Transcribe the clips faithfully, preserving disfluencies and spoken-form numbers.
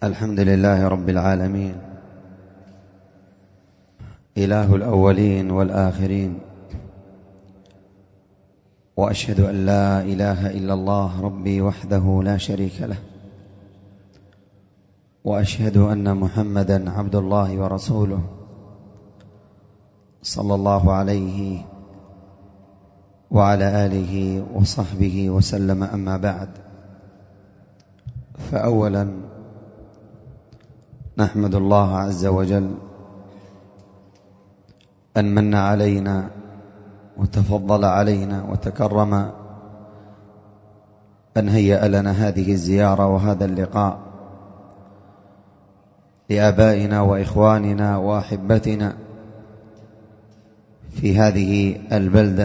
الحمد لله رب العالمين، إله الأولين والآخرين، وأشهد أن لا إله إلا الله ربي وحده لا شريك له، وأشهد أن محمدًا عبد الله ورسوله صلى الله عليه وعلى آله وصحبه وسلم. أما بعد، فأولاً نحمد الله عز وجل أن من علينا وتفضل علينا وتكرم أن هيأ لنا هذه الزيارة وهذا اللقاء لآبائنا وإخواننا وأحبتنا في هذه البلدة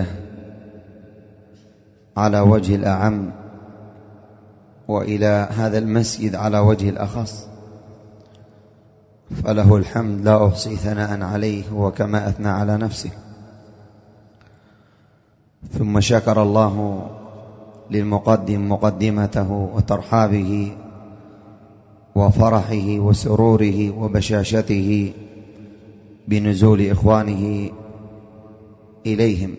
على وجه الأعم، وإلى هذا المسجد على وجه الأخص، فله الحمد لا أحصي ثناء عليه وكما أثنى على نفسه. ثم شكر الله للمقدم مقدمته وترحابه وفرحه وسروره وبشاشته بنزول إخوانه إليهم،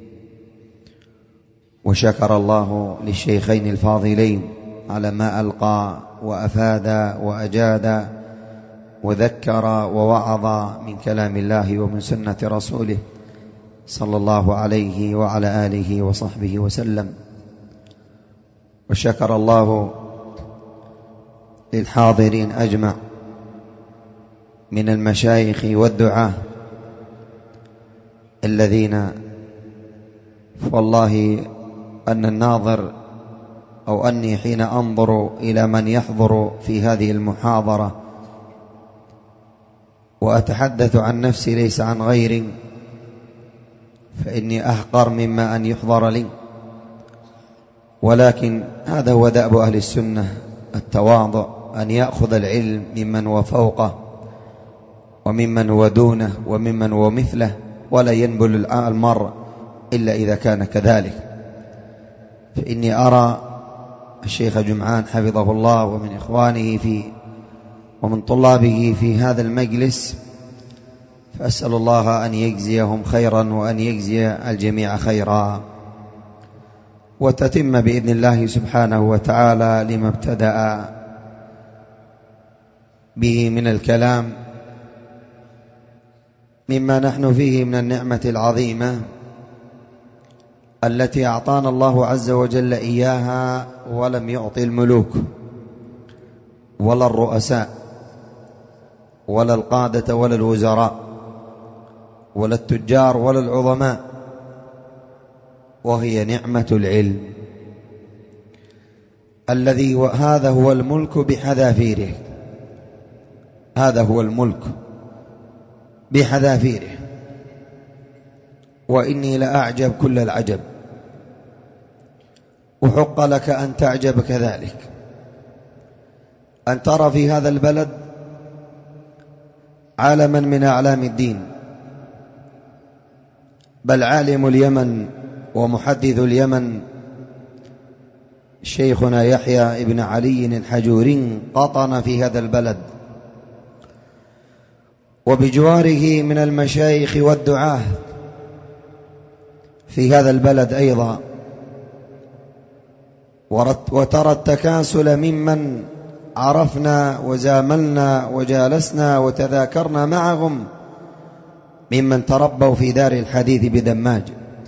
وشكر الله للشيخين الفاضلين على ما ألقى وأفاد وأجاد وذكر ووعظ من كلام الله ومن سنة رسوله صلى الله عليه وعلى آله وصحبه وسلم. وشكر الله للحاضرين أجمع من المشايخ والدعاة الذين والله أن الناظر أو أني حين أنظر إلى من يحضر في هذه المحاضرة وأتحدث عن نفسي ليس عن غيري، فإني أحقر مما أن يحضر لي، ولكن هذا هو دأب أهل السنة، التواضع، أن يأخذ العلم ممن هو فوقه وممن هو دونه وممن هو مثله، ولا ينبل المرء إلا إذا كان كذلك. فإني أرى الشيخ جمعان حفظه الله ومن إخوانه في ومن طلابه في هذا المجلس، فأسأل الله أن يجزيهم خيرا وأن يجزي الجميع خيرا، وتتم بإذن الله سبحانه وتعالى لما ابتدأ به من الكلام مما نحن فيه من النعمة العظيمة التي أعطانا الله عز وجل إياها ولم يعطي الملوك ولا الرؤساء ولا القادة ولا الوزراء ولا التجار ولا العظماء، وهي نعمة العلم الذي هذا هو الملك بحذافيره، هذا هو الملك بحذافيره. وإني لأعجب كل العجب، وحق لك أن تعجب كذلك، أن ترى في هذا البلد عالما من أعلام الدين، بل عالم اليمن ومحدث اليمن شيخنا يحيى ابن علي الحجوري قطن في هذا البلد، وبجواره من المشايخ والدعاة في هذا البلد أيضا، وترى التكاسل ممن عرفنا وزاملنا وجالسنا وتذاكرنا معهم ممن تربوا في دار الحديث بدماج.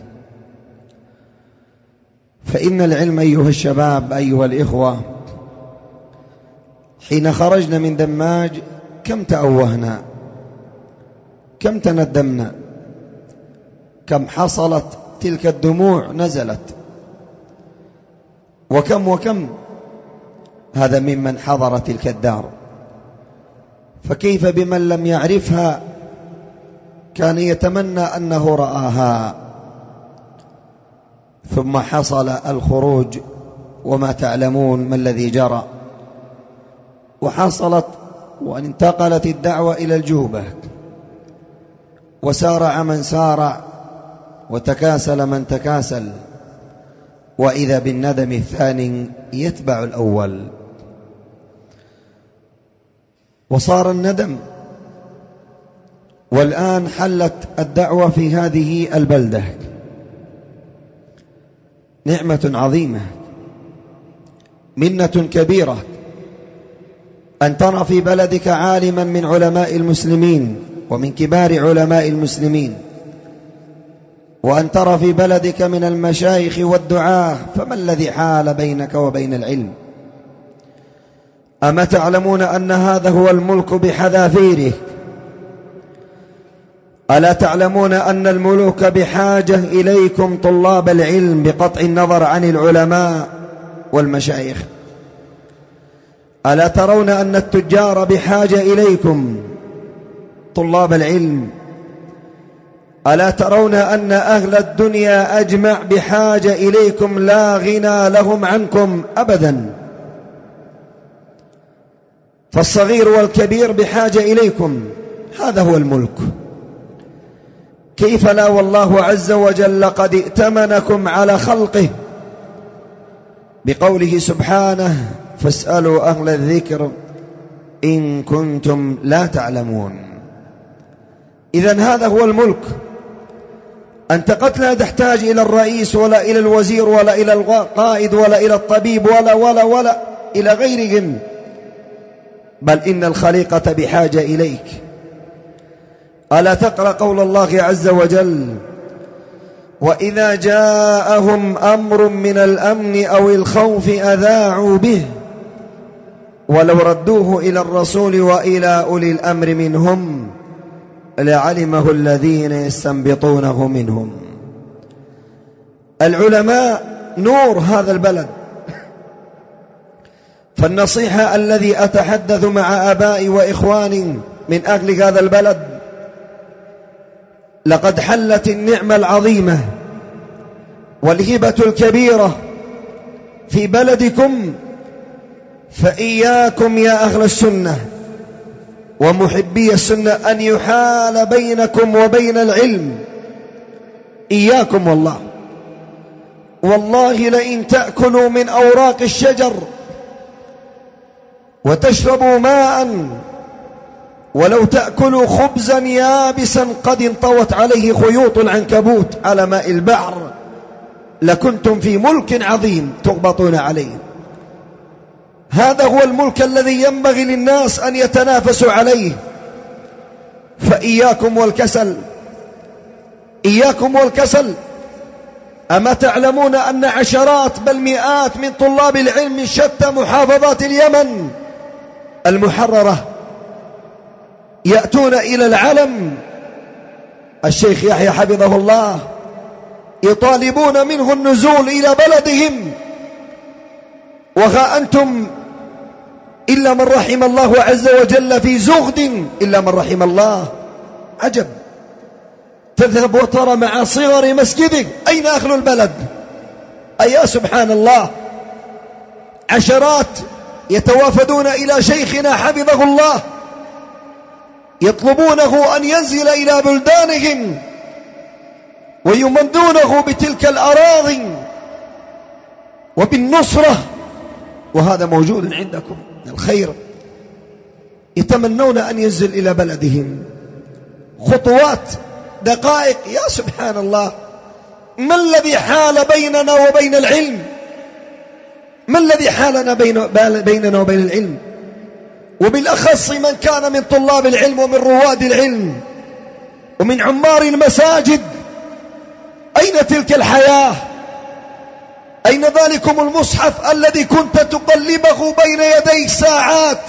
فإن العلم أيها الشباب أيها الإخوة، حين خرجنا من دماج كم تأوهنا، كم تندمنا، كم حصلت تلك الدموع نزلت، وكم وكم هذا ممن حضر تلك الدار. فكيف بمن لم يعرفها كان يتمنى أنه رآها؟ ثم حصل الخروج وما تعلمون ما الذي جرى، وحصلت وأن انتقلت الدعوة إلى الجوبة، وسارع من سارع وتكاسل من تكاسل، وإذا بالندم الثاني يتبع الأول. وصار الندم. والآن حلت الدعوة في هذه البلدة، نعمة عظيمة، منة كبيرة، أن ترى في بلدك عالما من علماء المسلمين ومن كبار علماء المسلمين، وأن ترى في بلدك من المشايخ والدعاة. فما الذي حال بينك وبين العلم؟ أما تعلمون أن هذا هو الملك بحذافيره؟ ألا تعلمون أن الملوك بحاجة إليكم طلاب العلم بقطع النظر عن العلماء والمشايخ؟ ألا ترون أن التجار بحاجة إليكم طلاب العلم؟ ألا ترون أن أهل الدنيا أجمع بحاجة إليكم لا غنى لهم عنكم أبدا؟ فالصغير والكبير بحاجة إليكم، هذا هو الملك. كيف لا والله عز وجل قد ائتمنكم على خلقه بقوله سبحانه: فاسألوا أهل الذكر إن كنتم لا تعلمون. إذن هذا هو الملك. أنت قد لا تحتاج إلى الرئيس ولا إلى الوزير ولا إلى القائد ولا إلى الطبيب ولا ولا ولا إلى غيرهم، بل إن الخليقة بحاجة إليك. ألا تقرأ قول الله عز وجل: وإذا جاءهم أمر من الأمن أو الخوف أذاعوا به ولو ردوه إلى الرسول وإلى أولي الأمر منهم لعلمه الذين يستنبطونه منهم. العلماء نور هذا البلد. فالنصيحة الذي أتحدث مع آبائي وإخواني من أهل هذا البلد: لقد حلت النعمة العظيمة والهبة الكبيرة في بلدكم، فإياكم يا أهل السنة ومحبي السنة أن يحال بينكم وبين العلم. إياكم والله. والله لئن تأكلوا من أوراق الشجر وتشربوا ماء ولو تأكلوا خبزا يابسا قد انطوت عليه خيوط العنكبوت على ماء البحر لكنتم في ملك عظيم تغبطون عليه. هذا هو الملك الذي ينبغي للناس أن يتنافسوا عليه. فإياكم والكسل، إياكم والكسل. أما تعلمون أن عشرات بل مئات من طلاب العلم من شتى محافظات اليمن المحررة يأتون إلى العلم الشيخ يحيى حفظه الله، يطالبون منه النزول إلى بلدهم، وها أنتم إلا من رحم الله عز وجل في زغد، إلا من رحم الله. عجب، تذهب وترى مع صغر مسجدك أين أهل البلد؟ أيا سبحان الله، عشرات يتوافدون إلى شيخنا حفظه الله يطلبونه أن ينزل إلى بلدانهم ويمدونه بتلك الأراضي وبالنصرة، وهذا موجود عندكم من الخير. يتمنون أن ينزل إلى بلدهم، خطوات دقائق. يا سبحان الله، ما الذي حال بيننا وبين العلم؟ ما الذي حالنا بين بيننا وبين العلم؟ وبالأخص من كان من طلاب العلم ومن رواد العلم ومن عمار المساجد. أين تلك الحياة؟ أين ذلكم المصحف الذي كنت تقلبه بين يديك ساعات؟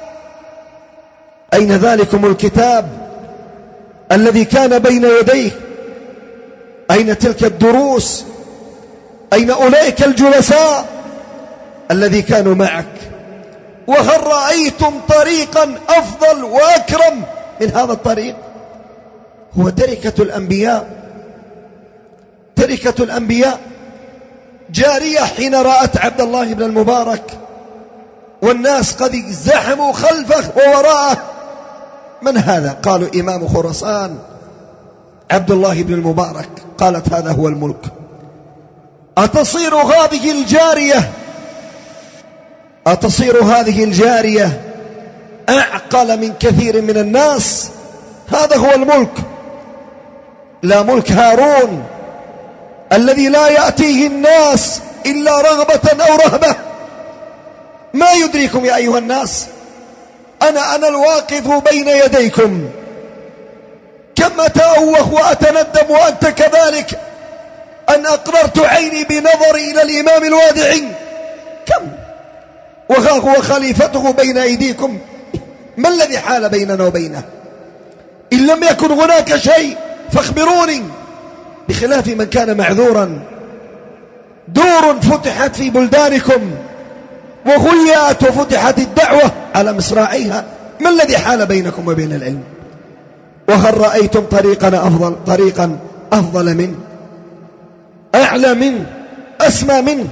أين ذلكم الكتاب الذي كان بين يديك؟ أين تلك الدروس؟ أين أولئك الجلساء الذي كانوا معك؟ وهل رأيتم طريقا أفضل وأكرم من هذا الطريق؟ هو تركة الأنبياء، تركة الأنبياء. جارية حين رأت عبد الله بن المبارك والناس قد زحموا خلفه ووراءه: من هذا؟ قالوا: إمام خراسان عبد الله بن المبارك. قالت: هذا هو الملك. أتصير هذه الجارية أتصير هذه الجارية أعقل من كثير من الناس. هذا هو الملك، لا ملك هارون الذي لا يأتيه الناس إلا رغبة أو رهبة. ما يدريكم يا أيها الناس أنا أنا الواقف بين يديكم، كم أتأوه وأتندم وأنت كذلك أن أقررت عيني بنظري إلى الإمام الوادعي. كم وها هو خليفته بين أيديكم، ما الذي حال بيننا وبينه؟ إن لم يكن هناك شيء فاخبروني، بخلاف من كان معذورا. دور فتحت في بلدانكم وغيات وفتحت الدعوة على مصراعيها، ما الذي حال بينكم وبين العلم؟ وهل رأيتم طريقا أفضل طريقا أفضل منه، أعلى منه، أسمى منه؟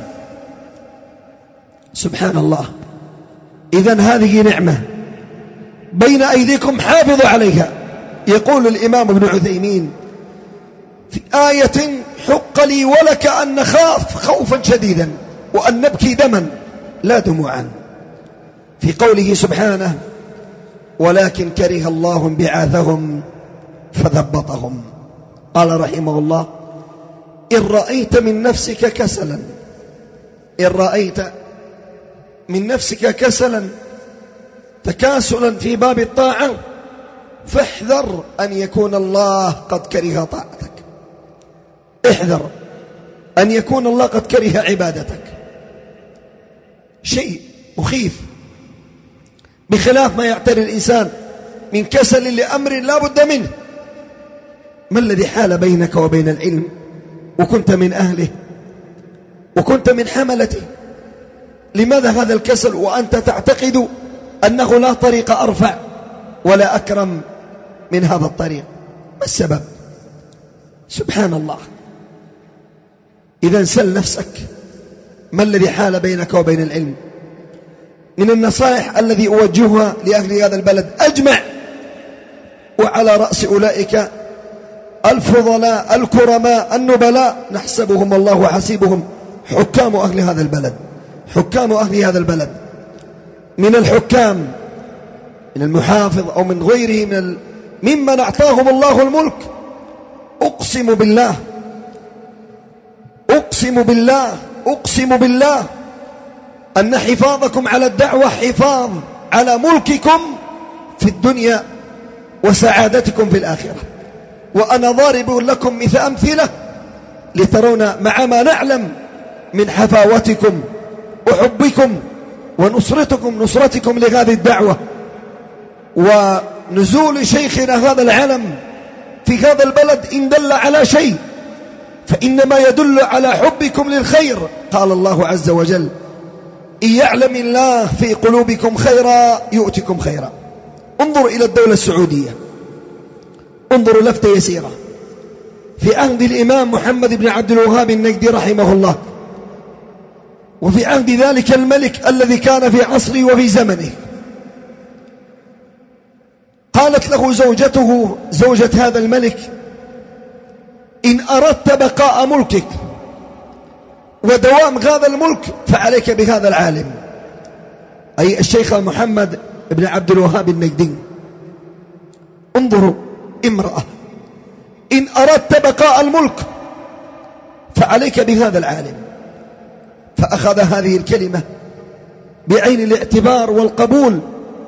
سبحان الله. إذن هذه نعمة بين أيديكم، حافظوا عليها. يقول الإمام ابن عثيمين في آية: حق لي ولك أن نخاف خوفا شديدا وأن نبكي دما لا دموعا. في قوله سبحانه: ولكن كره الله انبعاثهم فثبطهم. قال رحمه الله: إن رأيت من نفسك كسلا إن رأيت من نفسك كسلا تكاسلا في باب الطاعة فاحذر أن يكون الله قد كره طاعتك. احذر أن يكون الله قد كره عبادتك. شيء مخيف، بخلاف ما يعتري الإنسان من كسل لأمر لا بد منه. ما الذي حال بينك وبين العلم وكنت من أهله وكنت من حملته؟ لماذا هذا الكسل وأنت تعتقد أنه لا طريق أرفع ولا أكرم من هذا الطريق؟ ما السبب؟ سبحان الله. إذا سل نفسك ما الذي حال بينك وبين العلم. من النصائح الذي أوجهها لأهل هذا البلد أجمع، وعلى رأس أولئك الفضلاء الكرماء النبلاء نحسبهم الله حسيبهم، حكام أهل هذا البلد. حكام أهل هذا البلد من الحكام، من المحافظ أو من غيره من ال... ممن أعطاهم الله الملك، أقسم بالله أقسم بالله أقسم بالله أن حفاظكم على الدعوة حفاظ على ملككم في الدنيا وسعادتكم في الآخرة. وأنا ضارب لكم مثل أمثلة لترون مع ما نعلم من حفاوتكم وحبكم ونصرتكم نصرتكم لهذه الدعوة، ونزول شيخنا هذا العلم في هذا البلد إن دل على شيء فإنما يدل على حبكم للخير. قال الله عز وجل: إن يعلم الله في قلوبكم خيرا يؤتكم خيرا. انظروا إلى الدولة السعودية، انظروا لفتة يسيرة في عهد الإمام محمد بن عبد الوهاب النجدي رحمه الله، وفي عهد ذلك الملك الذي كان في عصره وفي زمنه. قالت له زوجته زوجة هذا الملك: إن أردت بقاء ملكك ودوام هذا الملك فعليك بهذا العالم، أي الشيخ محمد بن عبد الوهاب النجدي. انظروا، امرأة: إن أردت بقاء الملك فعليك بهذا العالم. فأخذ هذه الكلمة بعين الاعتبار والقبول،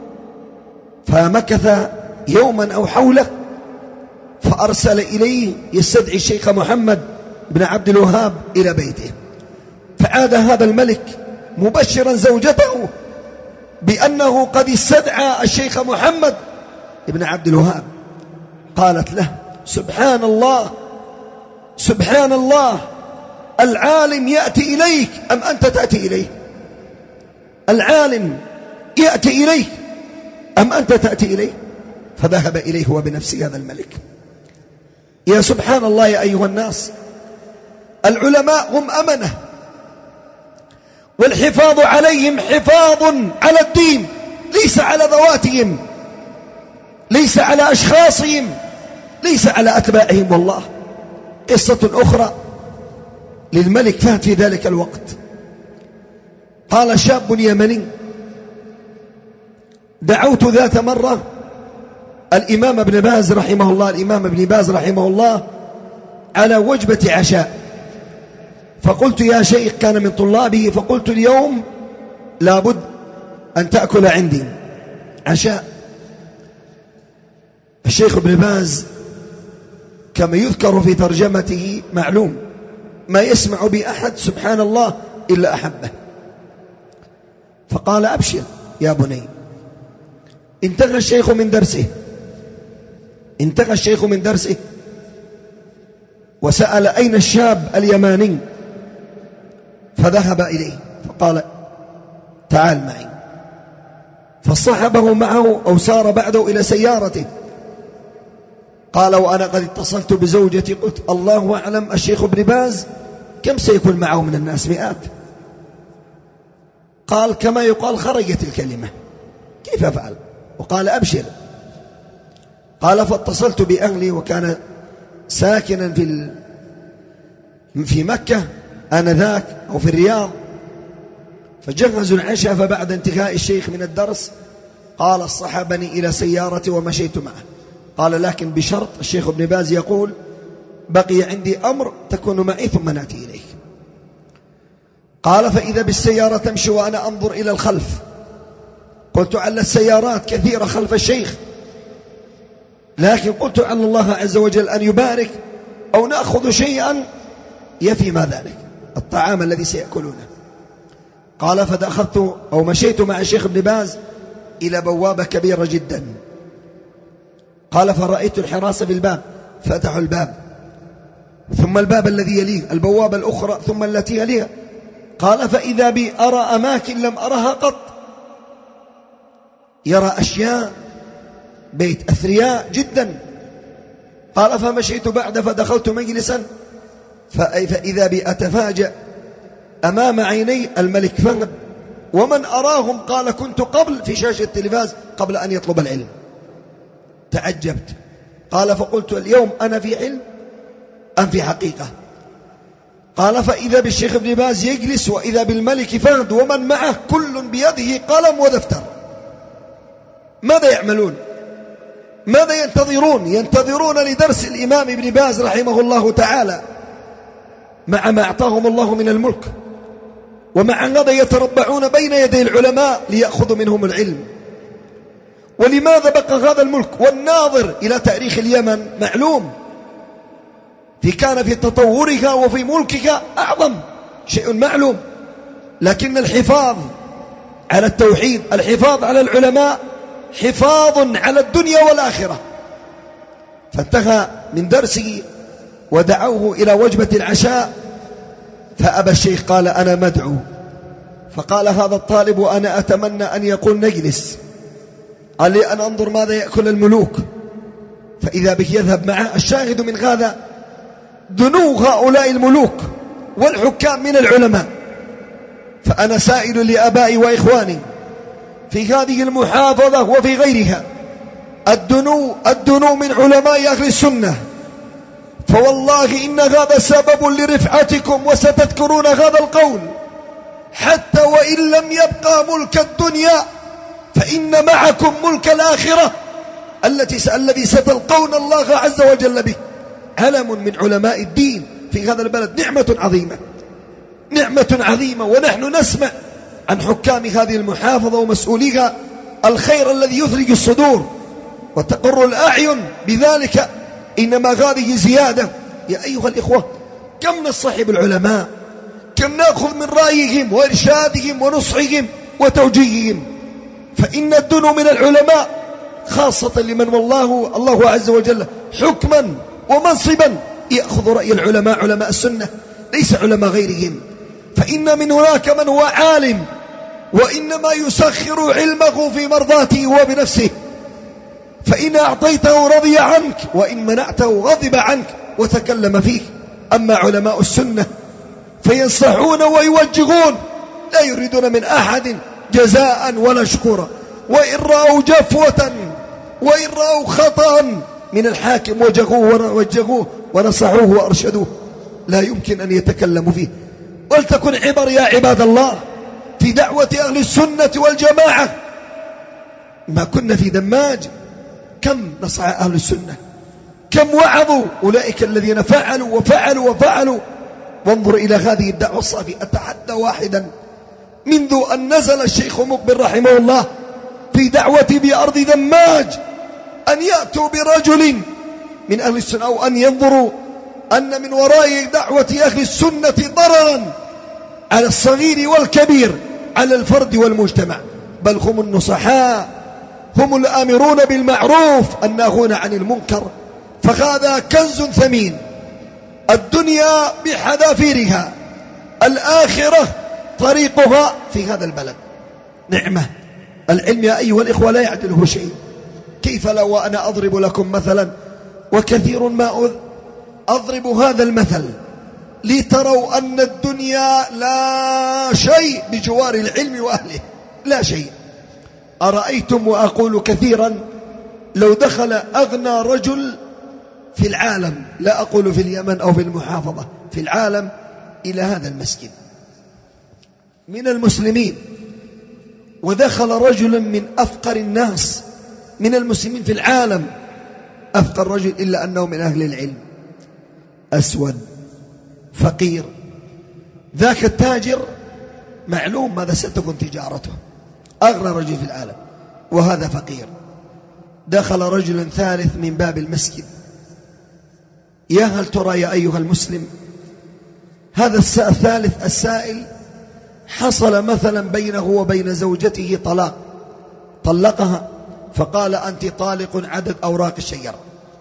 فمكث يوما أو حوله، فأرسل إليه يستدعي الشيخ محمد بن عبد الوهاب إلى بيته. فعاد هذا الملك مبشرا زوجته بأنه قد استدعى الشيخ محمد بن عبد الوهاب. قالت له: سبحان الله سبحان الله، العالم يأتي إليك أم أنت تأتي إليه؟ العالم يأتي إليك أم أنت تأتي إليه؟ فذهب إليه هو بنفسه هذا الملك. يا سبحان الله يا أيها الناس، العلماء هم أمنة، والحفاظ عليهم حفاظ على الدين، ليس على ذواتهم، ليس على أشخاصهم، ليس على أتباعهم. والله قصة أخرى للملك فهد في ذلك الوقت. قال شاب يمني: دعوت ذات مرة الإمام ابن باز رحمه الله الإمام ابن باز رحمه الله على وجبة عشاء، فقلت يا شيخ، كان من طلابه، فقلت اليوم لابد أن تأكل عندي عشاء. الشيخ ابن باز كما يذكر في ترجمته معلوم ما يسمع بأحد سبحان الله إلا أحبه، فقال أبشر يا بني. انتهى الشيخ من درسه انتهى الشيخ من درسه وسأل أين الشاب اليماني، فذهب إليه فقال تعال معي، فصحبه معه أو سار بعده إلى سيارته. قال وأنا قد اتصلت بزوجتي قلت الله أعلم الشيخ ابن باز كم سيكون معه من الناس؟ مئات. قال كما يقال خرجت الكلمة، كيف أفعل؟ وقال أبشر. قال فاتصلت بأهلي، وكان ساكنا في في مكة آنذاك أو في الرياض، فجهزوا العشاء. فبعد انتهاء الشيخ من الدرس قال اصطحبني إلى سيارتي ومشيت معه. قال لكن بشرط، الشيخ ابن باز يقول بقي عندي أمر تكون معي ثم نأتي إليك. قال فإذا بالسيارة تمشي وأنا أنظر إلى الخلف، قلت على السيارات كثيرة خلف الشيخ، لكن قلت على الله عز وجل أن يبارك أو نأخذ شيئا يفي ما ذلك الطعام الذي سيأكلونه. قال فدخلت أو مشيت مع الشيخ ابن باز إلى بوابة كبيرة جدا. قال فرأيت الحراسة في الباب، فتحوا الباب ثم الباب الذي يليه، البوابة الأخرى ثم التي يليها. قال فإذا بي أرى أماكن لم أرها قط، يرى أشياء، بيت أثرياء جدا. قال فمشيت بعد فدخلت مجلسا فإذا بي أتفاجأ أمام عيني الملك فهد ومن أراهم. قال كنت قبل في شاشة التلفاز قبل أن يطلب العلم. تعجبت. قال فقلت اليوم أنا في علم أم في حقيقة؟ قال فإذا بالشيخ ابن باز يجلس وإذا بالملك فهد ومن معه كل بيده قلم ودفتر. ماذا يعملون؟ ماذا ينتظرون؟ ينتظرون لدرس الإمام ابن باز رحمه الله تعالى، مع ما أعطاهم الله من الملك، ومع هذا يتربعون بين يدي العلماء ليأخذوا منهم العلم. ولماذا بقى هذا الملك؟ والناظر إلى تاريخ اليمن معلوم في كان في تطورها وفي ملكها أعظم شيء معلوم، لكن الحفاظ على التوحيد، الحفاظ على العلماء، حفاظ على الدنيا والآخرة. فانتهى من درسه ودعوه إلى وجبة العشاء، فأبى الشيخ، قال أنا مدعو. فقال هذا الطالب وأنا أتمنى أن يقول نجلس، قال لي أن أنظر ماذا يأكل الملوك، فإذا بك يذهب معه. الشاهد من هذا دنو هؤلاء الملوك والحكام من العلماء. فأنا سائل لأبائي وإخواني في هذه المحافظة وفي غيرها، الدنو الدنو من علماء أهل السنة، فوالله إن هذا سبب لرفعتكم، وستذكرون هذا القول حتى وإن لم يبقى ملك الدنيا فإن معكم ملك الآخرة التي الذي ستلقون الله عز وجل به. علم من علماء الدين في هذا البلد، نعمة عظيمة، نعمة عظيمة. ونحن نسمع عن حكام هذه المحافظة ومسؤوليها الخير الذي يثلج الصدور وتقر الأعين بذلك، إنما هذه زيادة. يا أيها الإخوة، كم نصحب العلماء، كم نأخذ من رأيهم وإرشادهم ونصحهم وتوجيههم. فإن الدنو من العلماء، خاصة لمن والله الله عز وجل حكما ومنصبا يأخذ رأي العلماء، علماء السنة ليس علماء غيرهم. فإن من هناك من هو عالم وإنما يسخر علمه في مرضاته وبنفسه، فإن أعطيته رضي عنك وإن منعته غضب عنك وتكلم فيه. أما علماء السنة فينصحون ويوجهون، لا يريدون من أحد جزاء ولا شكورا. وإن رأوا جفوة وإن رأوا خطأ من الحاكم وجهوه ووجهوه ونصحوه وأرشدوه، لا يمكن أن يتكلموا فيه. ولتكن عبر يا عباد الله في دعوة أهل السنة والجماعة. ما كنا في دماج كم نصح أهل السنة، كم وعظوا أولئك الذين فعلوا وفعلوا وفعلوا. وانظر إلى هذه الدعوة الصافية. أتحدى واحدا منذ أن نزل الشيخ مقبل رحمه الله في دعوتي بأرض دماج أن يأتوا برجل من أهل السنة، أو أن ينظروا أن من وراء دعوة أهل السنة ضررا على الصغير والكبير، على الفرد والمجتمع، بل هم النصحاء، هم الآمرون بالمعروف الناهون عن المنكر. فهذا كنز ثمين، الدنيا بحذافيرها، الآخرة طريقها في هذا البلد. نعمة العلم يا أيها الإخوة لا يعدله شيء. كيف لو أنا أضرب لكم مثلا، وكثير ما أضرب هذا المثل لتروا أن الدنيا لا شيء بجوار العلم وأهله، لا شيء. أرأيتم، وأقول كثيرا، لو دخل أغنى رجل في العالم، لا أقول في اليمن أو في المحافظة، في العالم، إلى هذا المسجد من المسلمين، ودخل رجلا من أفقر الناس من المسلمين في العالم، أفقر رجل إلا أنه من أهل العلم، أسود فقير، ذاك التاجر معلوم ماذا ستكون تجارته، أغنى رجل في العالم، وهذا فقير. دخل رجل ثالث من باب المسجد. يا هل ترى يا أيها المسلم، هذا الثالث السائل حصل مثلا بينه وبين زوجته طلاق، طلقها فقال أنت طالق عدد أوراق الشجرة.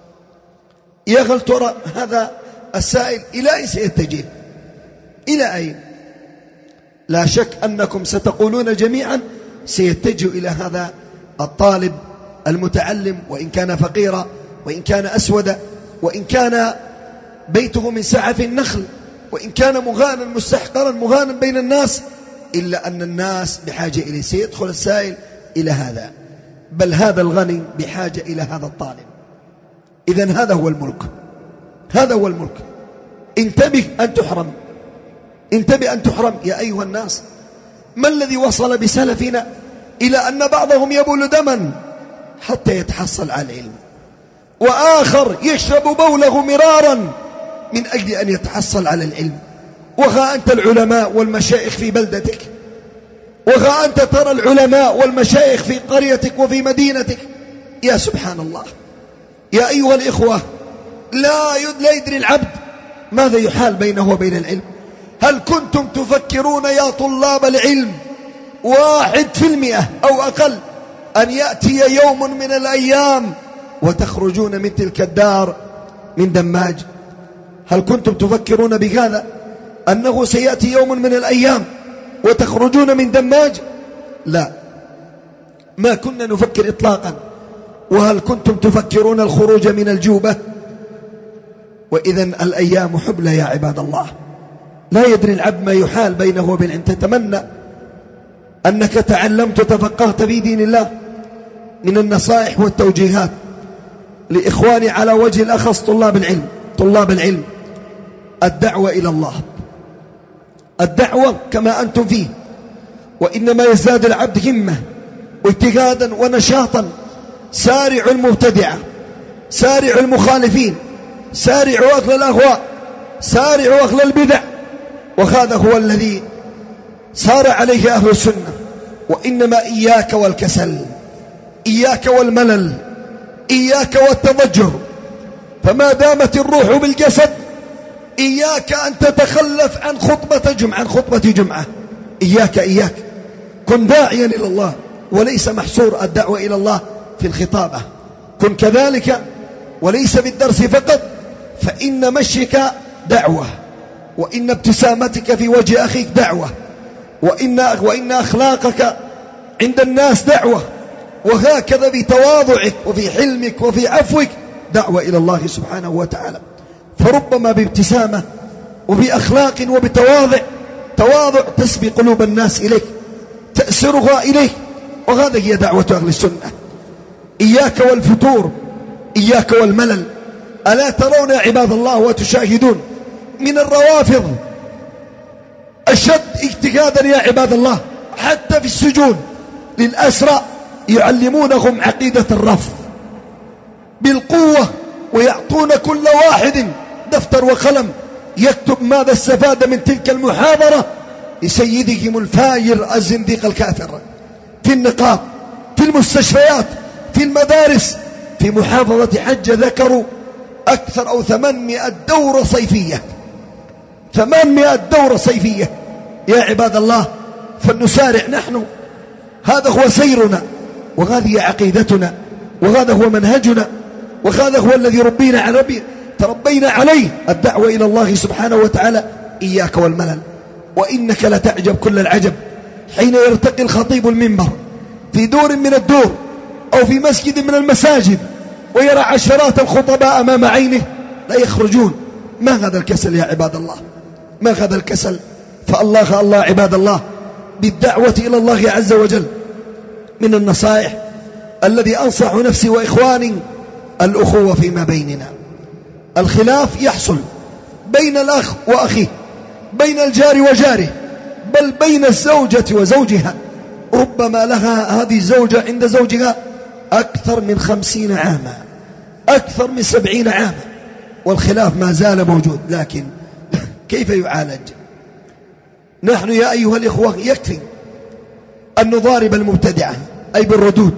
يا هل ترى هذا السائل إلى أين سيتجه؟ إلى أين؟ لا شك أنكم ستقولون جميعا سيتجه إلى هذا الطالب المتعلم، وإن كان فقيرا، وإن كان أسودا، وإن كان بيته من سعف النخل، وإن كان مغانا مستحقرا مغانا بين الناس، إلا أن الناس بحاجة إليه. سيدخل السائل إلى هذا، بل هذا الغني بحاجة إلى هذا الطالب. إذن هذا هو الملك، هذا هو الملك. انتبه أن تحرم، انتبه أن تحرم يا أيها الناس. ما الذي وصل بسلفنا إلى أن بعضهم يبول دما حتى يتحصل على العلم، وآخر يشرب بوله مرارا من أجل أن يتحصل على العلم؟ وها أنت العلماء والمشايخ في بلدتك، وها أنت ترى العلماء والمشايخ في قريتك وفي مدينتك. يا سبحان الله يا أيها الإخوة، لا لا يدري العبد ماذا يحال بينه وبين العلم. هل كنتم تفكرون يا طلاب العلم واحد في المئة أو أقل أن يأتي يوم من الأيام وتخرجون من تلك الدار من دماج؟ هل كنتم تفكرون بهذا، أنه سيأتي يوم من الأيام وتخرجون من دماج؟ لا، ما كنا نفكر إطلاقا. وهل كنتم تفكرون الخروج من الجوبة؟ وإذن الأيام حبلى يا عباد الله. لا يدري العبد ما يحال بينه وبين أن تتمنى أنك تعلمت وتفقهت في دين الله. من النصائح والتوجيهات لإخواني على وجه الأخص طلاب العلم، طلاب العلم، الدعوة إلى الله، الدعوة كما أنتم فيه، وإنما يزداد العبد همة واجتهادا ونشاطا. سارعوا المبتدعة، سارعوا المخالفين، سارعوا أهل الأهواء، سارعوا أهل البدع. وهذا هو الذي سار عليه أهل السنة. وإنما إياك والكسل، إياك والملل، إياك والتضجر. فما دامت الروح بالجسد إياك أن تتخلف عن خطبة جمعة، عن خطبة جمعة. إياك إياك كن داعيا إلى الله، وليس محصور الدعوة إلى الله في الخطابة. كن كذلك وليس بالدرس فقط، فإن مشيك دعوة، وإن ابتسامتك في وجه أخيك دعوة، وإن, وإن أخلاقك عند الناس دعوة، وهكذا بتواضعك وفي حلمك وفي عفوك دعوة إلى الله سبحانه وتعالى. فربما بابتسامة وبأخلاق وبتواضع، تواضع تسبي قلوب الناس إليك، تأسرها إليك. وهذا هي دعوة أهل السنة. إياك والفتور، إياك والملل. ألا ترون يا عباد الله وتشاهدون من الروافض أشد اجتهادا يا عباد الله، حتى في السجون للأسرى يعلمونهم عقيدة الرفض بالقوة، ويعطون كل واحد دفتر وقلم يكتب ماذا استفاد من تلك المحاضرة لسيدهم الفاجر الزنديق الكافر، في النقاب، في المستشفيات، في المدارس. في محافظة حجة ذكروا أكثر أو ثمانمائة دورة صيفية، ثمانمائة دورة صيفية. يا عباد الله، فلنسارع نحن، هذا هو سيرنا، وهذه عقيدتنا، وهذا هو منهجنا، وهذا هو الذي ربينا على ربي تربينا عليه، الدعوة إلى الله سبحانه وتعالى. إياك والملل، وإنك لتعجب كل العجب حين يرتقي الخطيب المنبر في دور من الدور أو في مسجد من المساجد ويرى عشرات الخطباء أمام عينه لا يخرجون. ما هذا الكسل يا عباد الله؟ ما هذا الكسل؟ فالله الله عباد الله بالدعوة إلى الله عز وجل. من النصائح الذي أنصح نفسي وإخواني الأخوة فيما بيننا. الخلاف يحصل بين الأخ وأخيه، بين الجار وجاره، بل بين الزوجة وزوجها. ربما لها هذه الزوجة عند زوجها أكثر من خمسين عاما، أكثر من سبعين عاما، والخلاف ما زال موجود. لكن كيف يعالج؟ نحن يا أيها الإخوة يكفي أن نضارب المبتدعة أي بالردود،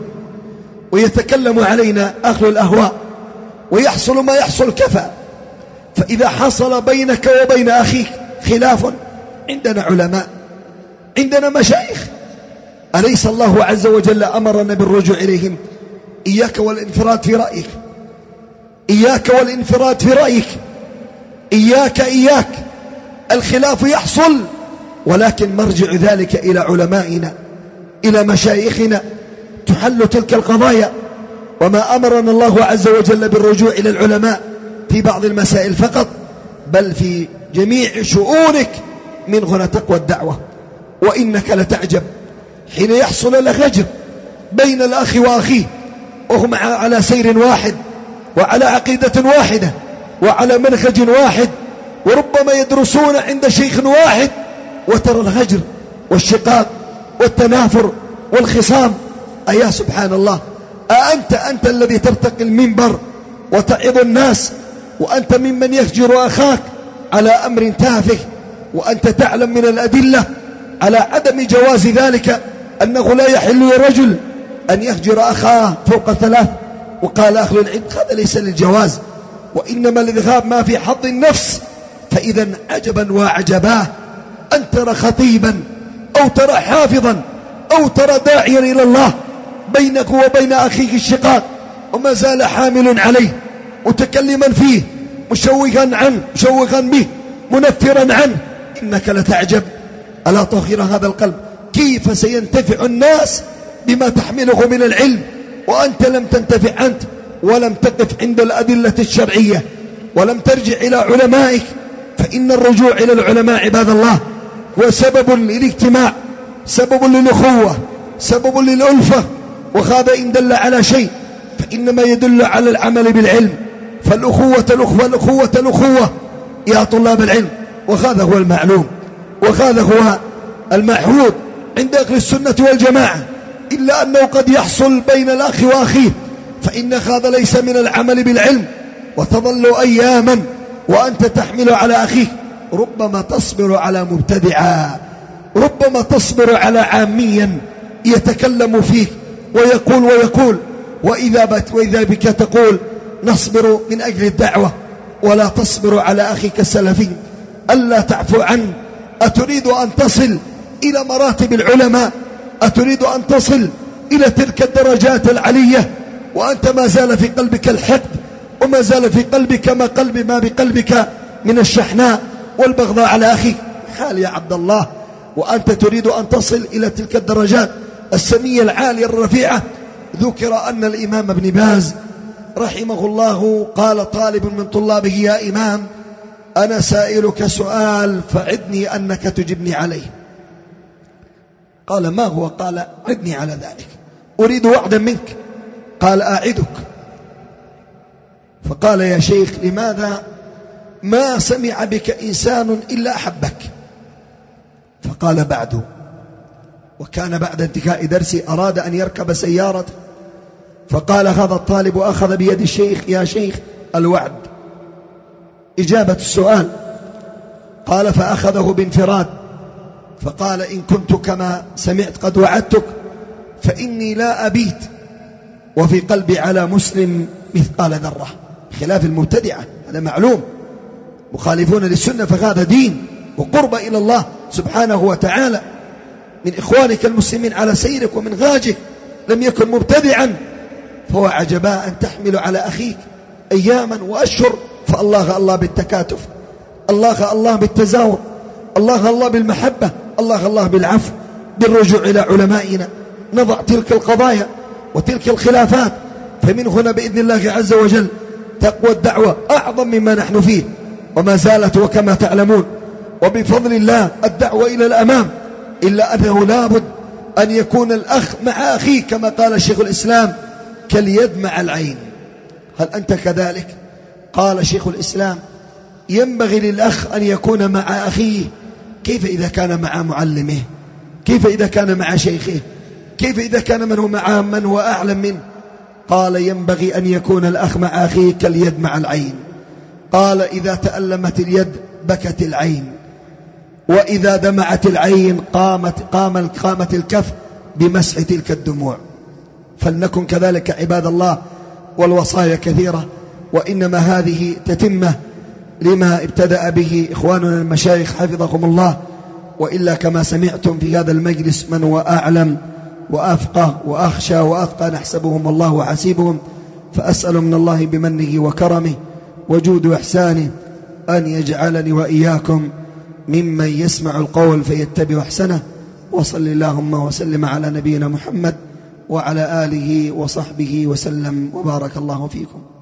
ويتكلم علينا أهل الأهواء ويحصل ما يحصل كفى. فإذا حصل بينك وبين أخيك خلاف، عندنا علماء، عندنا مشايخ، أليس الله عز وجل أمرنا بالرجوع إليهم؟ إياك والانفراد في رأيك، إياك والانفراد في رأيك، إياك إياك الخلاف يحصل، ولكن مرجع ذلك إلى علمائنا، إلى مشايخنا، تحل تلك القضايا. وما أمرنا الله عز وجل بالرجوع إلى العلماء في بعض المسائل فقط، بل في جميع شؤونك، من هنا تقوى الدعوة. وإنك لتعجب حين يحصل الهجر بين الأخ وأخيه وهم على سير واحد وعلى عقيدة واحدة وعلى منهج واحد، وربما يدرسون عند شيخ واحد، وترى الهجر والشقاق والتنافر والخصام. أيا سبحان الله، أأنت أنت الذي ترتقي المنبر وتعظ الناس وأنت ممن يهجر أخاك على أمر تافه، وأنت تعلم من الأدلة على عدم جواز ذلك، أنه لا يحل لرجل أن يهجر أخاه فوق ثلاث. وقال أهل العلم هذا ليس للجواز، وإنما لذهاب ما في حظ النفس. فإذا عجبا وعجباه أن ترى خطيبا أو ترى حافظا أو ترى داعيا إلى الله بينك وبين أخيك الشقاق، وما زال حامل عليه، متكلما فيه، مشوقا عنه، مشوقا به، منفرا عنه. إنك لتعجب، ألا طهر هذا القلب؟ كيف سينتفع الناس بما تحمله من العلم وأنت لم تنتفع أنت، ولم تقف عند الأدلة الشرعية، ولم ترجع إلى علمائك؟ فإن الرجوع إلى العلماء عباد الله هو سبب للاجتماع، سبب للأخوة، سبب للألفة. وهذا إن دل على شيء فإنما يدل على العمل بالعلم. فالأخوة الأخوة الأخوة الأخوة يا طلاب العلم، وهذا هو المعلوم، وهذا هو المعهود عند أهل السنة والجماعة. إلا أنه قد يحصل بين الأخ وأخيه، فإن هذا ليس من العمل بالعلم. وتظل أياما وأنت تحمل على أخيك، ربما تصبر على مبتدعا، ربما تصبر على عاميا يتكلم فيك ويقول ويقول، وإذا, بت وإذا بك تقول نصبر من أجل الدعوة، ولا تصبر على أخيك السلفي ألا تعفو عنه. أتريد أن تصل إلى مراتب العلماء؟ أتريد أن تصل إلى تلك الدرجات العلية وأنت ما زال في قلبك الحقد، وما زال في قلبك ما قلب ما بقلبك من الشحناء والبغضاء على أخيك؟ حال يا عبد الله، وأنت تريد أن تصل إلى تلك الدرجات السمية العالية الرفيعة. ذكر أن الإمام ابن باز رحمه الله قال طالب من طلابه: يا إمام، أنا سائلك سؤال فعدني أنك تجبني عليه. قال: ما هو؟ قال: عدني على ذلك، أريد وعدا منك. قال: أعدك. فقال: يا شيخ، لماذا ما سمع بك إنسان إلا أحبك؟ فقال: بعد وكان بعد انتهاء درسي أراد أن يركب سيارته، فقال هذا الطالب أخذ بيد الشيخ: يا شيخ الوعد إجابة السؤال. قال فأخذه بانفراد، فقال: إن كنت كما سمعت قد وعدتك فإني لا أبيت وفي قلبي على مسلم مثقال ذرة، خلاف المبتدعة، هذا معلوم، مخالفون للسنة، فهذا دين وقرب إلى الله سبحانه وتعالى. من إخوانك المسلمين على سيرك ومنهاجك لم يكن مبتدعا، فهو عجباء أن تحمل على أخيك أياما وأشهر، فالله الله بالتكاتف، الله الله بالتزاور، الله الله بالمحبة، الله الله بالعفو، بالرجوع إلى علمائنا، نضع تلك القضايا وتلك الخلافات. فمن هنا بإذن الله عز وجل تقوى الدعوة أعظم مما نحن فيه، وما زالت وكما تعلمون وبفضل الله الدعوة إلى الأمام، إلا أنه لابد أن يكون الأخ مع أخيه كما قال شيخ الإسلام: كاليد مع العين. هل أنت كذلك؟ قال شيخ الإسلام: ينبغي للأخ أن يكون مع أخيه. كيف إذا كان مع معلمه؟ كيف إذا كان مع شيخه؟ كيف إذا كان من هو مع من هو أعلم منه؟ قال: ينبغي أن يكون الأخ مع أخيه كاليد مع العين. قال: إذا تألمت اليد بكت العين، وإذا دمعت العين قامت قام قامت الكف بمسح تلك الدموع. فلنكن كذلك عباد الله، والوصايا كثيرة، وإنما هذه تتمة لما ابتدأ به إخواننا المشايخ حفظهم الله. وإلا كما سمعتم في هذا المجلس من هو أعلم وأفقه وأخشى وأتقى نحسبهم الله وحسيبهم، فأسأل من الله بمنه وكرمه وجود إحسانه أن يجعلني وإياكم ممن يسمع القول فيتبع أحسنه. وصل اللهم وسلم على نبينا محمد وعلى آله وصحبه وسلم، وبارك الله فيكم.